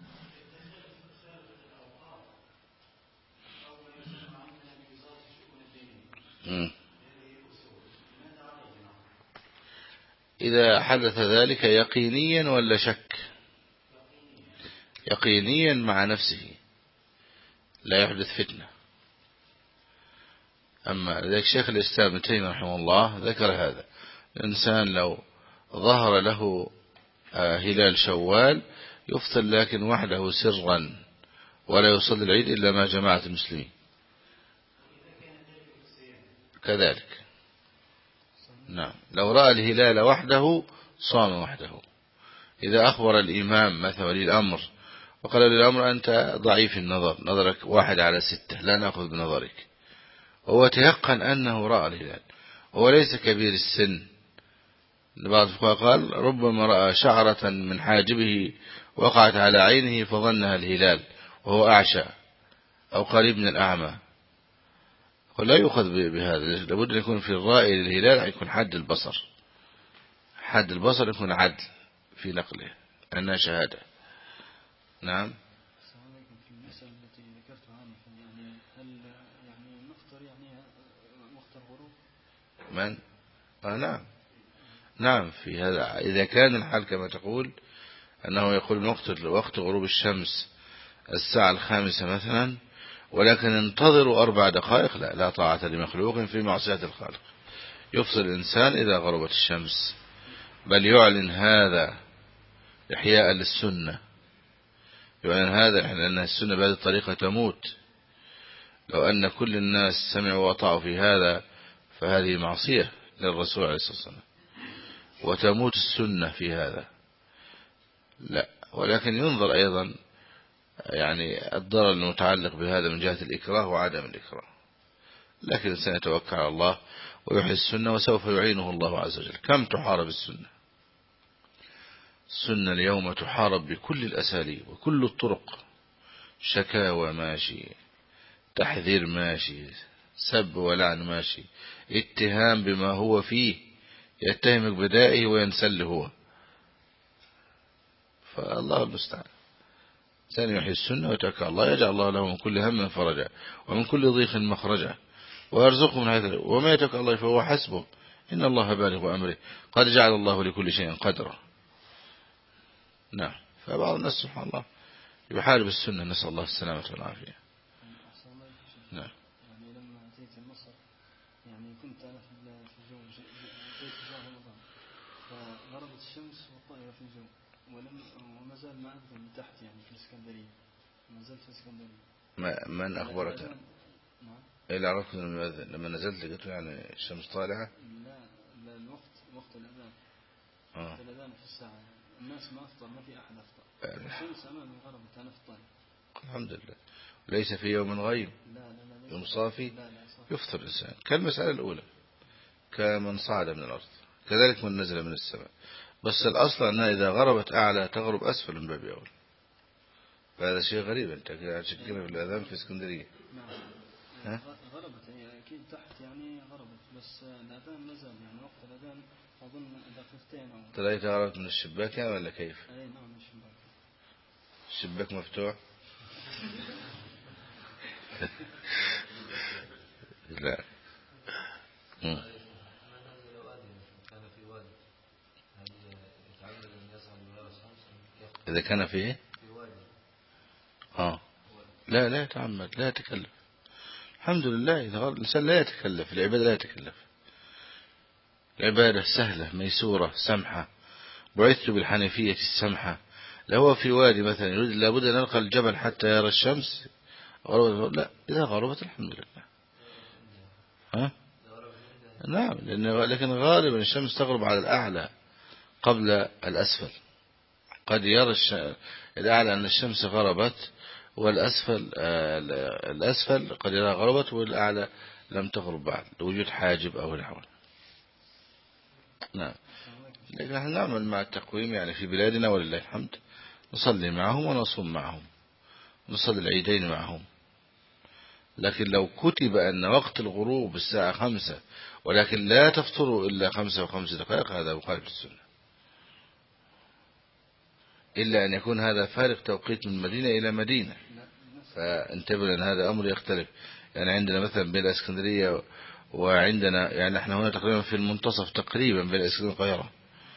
إذا حدث ذلك يقينيا ولا شك؟ يقينيا مع نفسه لا يحدث فتنة. أما لذلك شيخ الإسلام ابن تيمية رحمه الله ذكر هذا: الإنسان لو ظهر له هلال شوال يفطر لكن وحده سرا ولا يصلي العيد إلا مع جماعة المسلمين كذلك. نعم. لو رأى الهلال وحده صام وحده. إذا أخبر الإمام مثلا ولي الأمر وقال للأمر أنت ضعيف النظر، نظرك 1/6، لا نأخذ بنظرك، وهو تيقن أنه رأى الهلال وهو ليس كبير السن. بعض الفقهاء قال ربما رأى شعرة من حاجبه وقعت على عينه فظنها الهلال وهو أعشى أو قريب من الأعمى، ولا يؤخذ بهذا. لابد أن يكون في الرائي للهلال يكون حد البصر، حد البصر يكون عدل في نقله لأنها شهادة. نعم. في المسألة التي ذكرتها يعني هل يعني نفطر يعني وقت الغروب؟ نعم. نعم في هذا إذا كان الحال كما تقول أنه يقول وقت غروب الشمس 5:00 مثلا، ولكن انتظروا 4 دقائق، لا طاعة لمخلوق في معصية الخالق. يفصل الإنسان إذا غربت الشمس، بل يعلن هذا إحياء للسنة، يعلن هذا لأن السنة بهذه الطريقة تموت. لو أن كل الناس سمعوا وأطاعوا في هذا فهذه معصية للرسول عليه الصلاة والسلام وتموت السنة في هذا. لا، ولكن ينظر أيضا يعني الضرر المتعلق بهذا من جهة الإكراه وعدم الإكراه، لكن الإنسان يتوكل على الله ويحيي السنة وسوف يعينه الله عز وجل. كم تحارب السنة؟ السنة اليوم تحارب بكل الأساليب وكل الطرق، شكاوى ماشي، تحذير ماشي، سب ولعن ماشي، اتهام بما هو فيه، يتهمك بدائه وينسل هو. فالله المستعان. ثاني يحيي السنة ويتوكل على الله يجعل الله له من كل هم فرجا ومن كل ضيق مخرجا ويرزقه من حيث وما يتوكل الله فهو حسبه إن الله بالغ أمره قد جعل الله لكل شيء قدرا. نعم. فبعض الناس سبحان الله يحارب السنة، نسأل الله السلامة والعافية. نعم. يعني لما أتيت مصر يعني كنت أنا في الجو أتيت في شهر رمضان فغربت الشمس والطائرة في الجو وما زال ما أنزل من تحت يعني في الإسكندرية، ما زلت في الإسكندرية. من أخبرك؟ نعم. إيه اللي عرفت لما نزلت لقيته يعني الشمس طالعة؟ لا وقت الأذان. وقت الأذان في الساعة الناس ما أفطر، ما في أحد أفطر، الشمس أمامي غربت أنا أفطر الحمد لله. ليس في يوم غيم، لا يوم صافي صافي. يفطر الإنسان كالمسألة الأولى، كمن صعد من الأرض كذلك من نزل من السماء، بس الأصل أنها إذا غربت أعلى تغرب أسفل من باب أول. فهذا شيء غريب. أنت شكلنا في الأذان في اسكندرية. نعم. غربت هي أكيد تحت يعني غربت، بس الأذان نزل يعني وقت الأذان أظن دقيقتين أو تلاقيت غربت من الشباك يعني ولا كيف؟ أي نعم الشباك. الشباك مفتوح؟ لا. إذا كان فيه لا يتعمد، لا يتكلف. الحمد لله. إذا الإنسان لا يتكلف، العبادة لا يتكلف، العبادة سهلة ميسورة سمحة. بعثت بالحنفية السمحة. لو هو في وادي مثلا يريد لابد أن يلقى الجبل حتى يرى الشمس غربت، لا، إذا غربت الحمد لله. نعم. لكن غالبا الشمس تغرب على الأعلى قبل الأسفل. قد يرى الأعلى أن الشمس غربت والأسفل الأسفل قد يرى غربت والأعلى لم تغرب بعد لوجود حاجب أو نحوه. نعم. لكن نحن نعمل مع التقويم يعني في بلادنا ولله الحمد، نصلي معهم ونصوم معهم، نصلي العيدين معهم. لكن لو كتب أن وقت الغروب الساعة 5 ولكن لا تفطروا إلا 5:05 هذا مخالف للسنة، إلا أن يكون هذا فارق توقيت من مدينة إلى مدينة، فانتبهوا لأن هذا أمر يختلف. يعني عندنا مثلا بين الإسكندرية وعندنا، يعني احنا هنا تقريبا في المنتصف تقريبا بين الإسكندرية والقاهرة،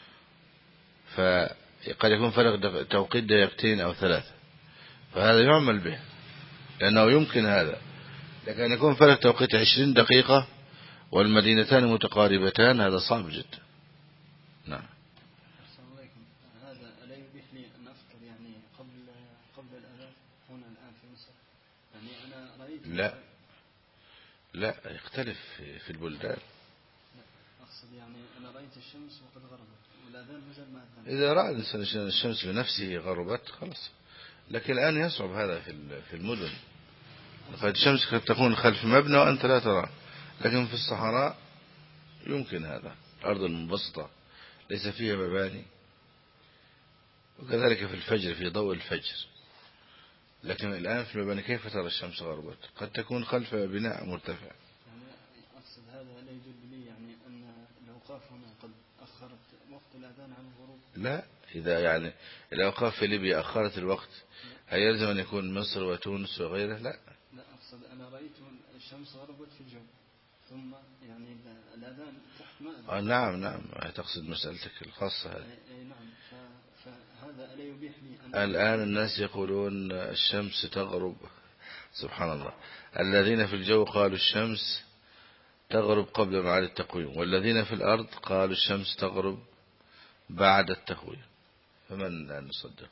فقد يكون فرق توقيت دقيقتين أو 3، فهذا يعمل به لأنه يمكن هذا. لكن أن يكون فرق توقيت 20 دقيقة والمدينتان متقاربتان هذا صعب جدا. نعم. السلام عليكم. هذا ألا يبيح لي أن أفطر يعني قبل الأذان هنا الآن في مصر؟ يعني أنا رأيت لا يختلف في البلدان. أقصد يعني أنا رأيت الشمس وقد غربت والأذان مازال ما أذن. إذا رأى الإنسان الشمس بنفسه غربت خلاص، لكن الآن يصعب هذا في المدن، فالشمس قد تكون خلف مبنى وأنت لا ترى، لكن في الصحراء يمكن هذا، الأرض المنبسطة ليس فيها مباني، وكذلك في الفجر في ضوء الفجر. لكن الآن في المباني كيف ترى الشمس غربت؟ قد تكون خلف بناء مرتفع. يعني أقصد هذا لا يدل لي يعني أن الأوقاف هنا قد أخرت وقت الأذان عن الغروب. لا، إذا يعني الأوقاف في ليبيا أخرت الوقت هل يلزم أن يكون مصر وتونس وغيره؟ لا، أقصد أنا رأيت الشمس غربت في الجو ثم يعني الأذان تحت ما أذن. نعم تقصد مسألتك الخاصة هذه. نعم. فهذا ألا يبيح لي أن الآن الناس يقولون الشمس تغرب، سبحان الله، الذين في الجو قالوا الشمس تغرب قبل ميعاد التقويم، والذين في الأرض قالوا الشمس تغرب بعد التقويم، فمن لا نصدق؟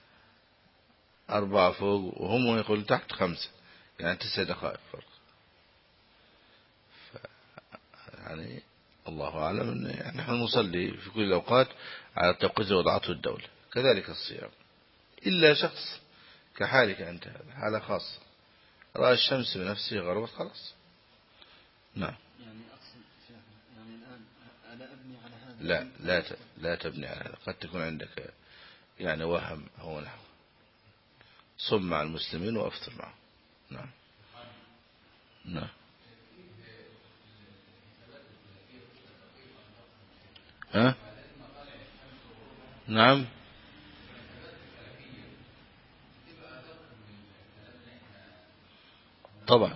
4 فوق وهم يقولون تحت 5، يعني 9 دقائق فرق. يعني الله أعلم. يعني نحن نصلي في كل الأوقات على التوقيت اللي وضعته الدولة، كذلك الصيام، إلا شخص كحالك أنت، هذا حالة خاصة، رأى الشمس بنفسه غربت خلاص. نعم. يعني أقصد يعني الآن ألا أبني على هذا؟ لا تبني على هذا، قد تكون عندك يعني وهم أو نحو. صم مع المسلمين وأفطر معهم. نعم. ها؟ نعم. طبعا.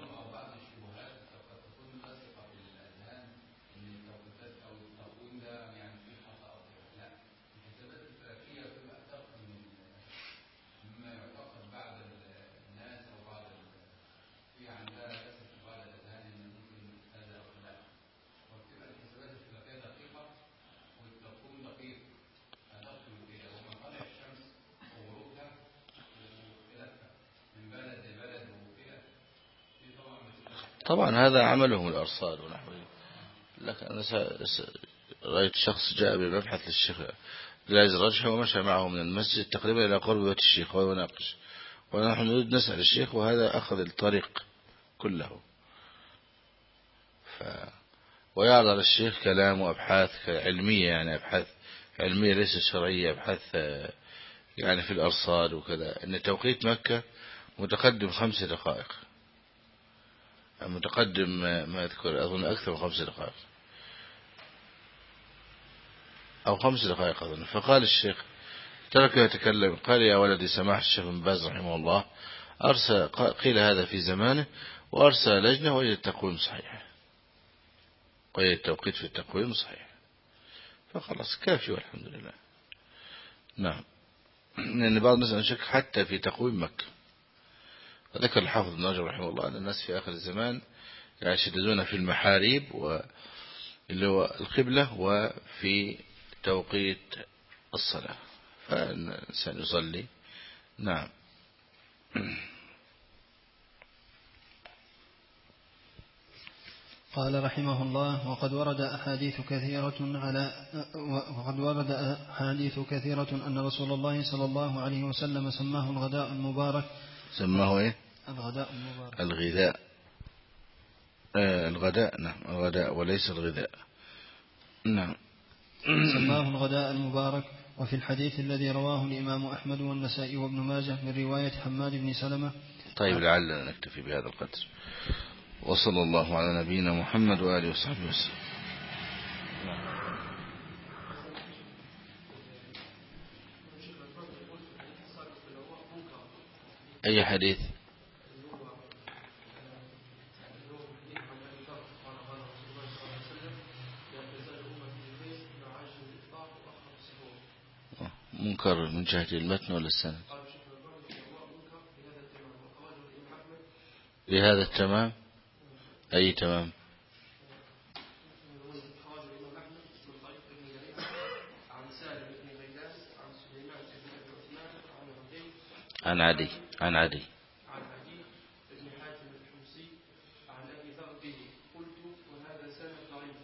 طبعا هذا عملهم الأرصاد ونحوه. لكن أنا رأيت شخص جاء بمبحث للشيخ جلاز الرجح ومشى معه من المسجد تقريبا إلى قرب بيت الشيخ وهو يناقش، ونحن نريد نسأل الشيخ، وهذا أخذ الطريق كله. ويعرض الشيخ كلام وأبحاث علمية، يعني أبحاث علمية ليست شرعية، أبحاث يعني في الأرصاد وكذا، أن توقيت مكة متقدم 5 دقائق، متقدم ما أذكر، أظن أكثر من 5 دقائق أو 5 دقائق أظن. فقال الشيخ ترك يتكلم، قال يا ولدي سماح الشيخ بن باز رحمه الله أرسل، قيل هذا في زمانه، وأرسل لجنة وجد التقويم صحيح، وجد التوقيت في التقويم صحيح، فخلاص كافي والحمد لله. نعم. لأن بعض الناس أنشك حتى في تقويم مكة. وذكر الحافظ ابن رجب رحمه الله أن الناس في آخر الزمان يشددون في المحاريب اللي هو القبلة وفي توقيت الصلاة، فالإنسان يصلي. نعم. قال رحمه الله: وقد ورد أحاديث كثيرة أن رسول الله صلى الله عليه وسلم سماه الغداء المبارك. سماه إيه؟ الغداء المبارك. الغذاء. الغداء. نعم الغداء وليس الغذاء. نعم. سماه الغداء المبارك. وفي الحديث الذي رواه الإمام أحمد والنسائي وابن ماجه من رواية حماد بن سلمة. طيب لعلنا نكتفي بهذا القدر. وصلى الله على نبينا محمد وآله وصحبه وسلم. أي حديث؟ منكر من جهة المتن ولا السند؟ بهذا التمام. أي تمام؟ عن عدي بن حاتم الحمصي عن أبي ذر به قلت وهذا سند ضعيف.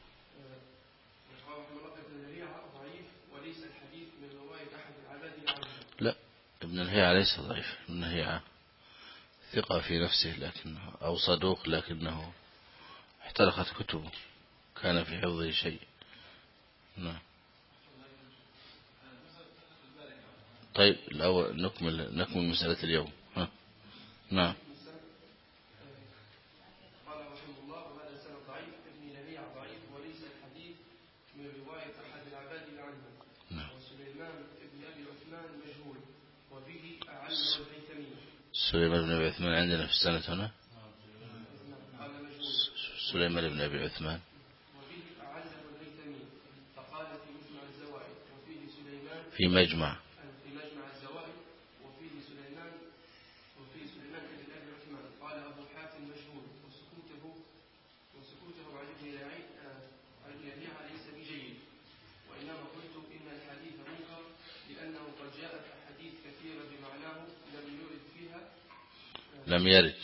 ضعيف وليس الحديث من رواية أحد العباد عنه. لا، ابن الهيعة ليس ضعيف. ابن الهيعة ثقة في نفسه لكنه أو صدوق لكنه احترقت كتبه، كان في حفظه شيء. نعم. طيب الأول نكمل مسألة اليوم. نعم. قال رحمه الله وهذا سند ضعيف. ابن لهيعة ضعيف وليس الحديث من رواية أحد العباد عنه. نعم. وسليمان ابن أبي عثمان مجهول وبه أعله الهيثمي. سليمان بن أبي عثمان عندنا في السنة هنا. سليمان بن أبي عثمان وبه أعله الهيثمي فقال في مجمع الزوائد وفيه سليمان في مجمع الزوائد وفيه سليمان بن أبي عثمان. قال أبو حاتم مجهول وسكوته عن ابن لهيعة ليس بجيد. وإنما قلت إن الحديث منكر لأنه قد جاءت أحاديث كثيرة بمعناه لم يرد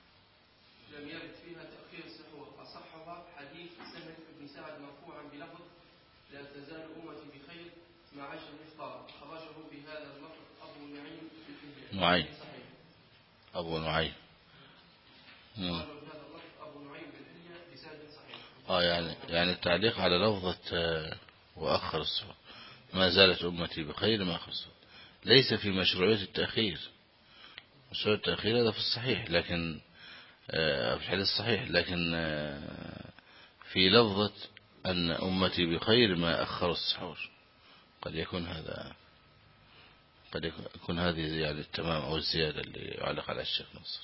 فيها تأخير السحور. أصحها حديث سهل بن سعد مرفوعا بلفظ لا تزال أمتي بخير مع عشر الإفطار. خرجه بهذا اللفظ أبو نعيم في الحلية. أبو نعيم بسند صحيح. يعني التعليق على لفظة وأخر السحور ما زالت أمتي بخير ما أخر السحور ليس في مشروعية التأخير. مشروع التأخير هذا في الصحيح، لكن في الحديث الصحيح، لكن في لفظة أن أمتي بخير ما أخر السحور قد يكون هذه يعني التمام أو الزيادة اللي يعلق على الشيخ نصر.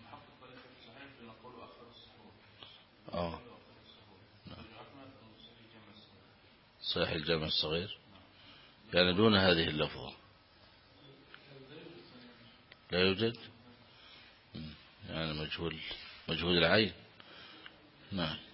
صحيح الجامع الصغير يعني دون هذه اللفظة لا يوجد، يعني مجهول العين. نعم.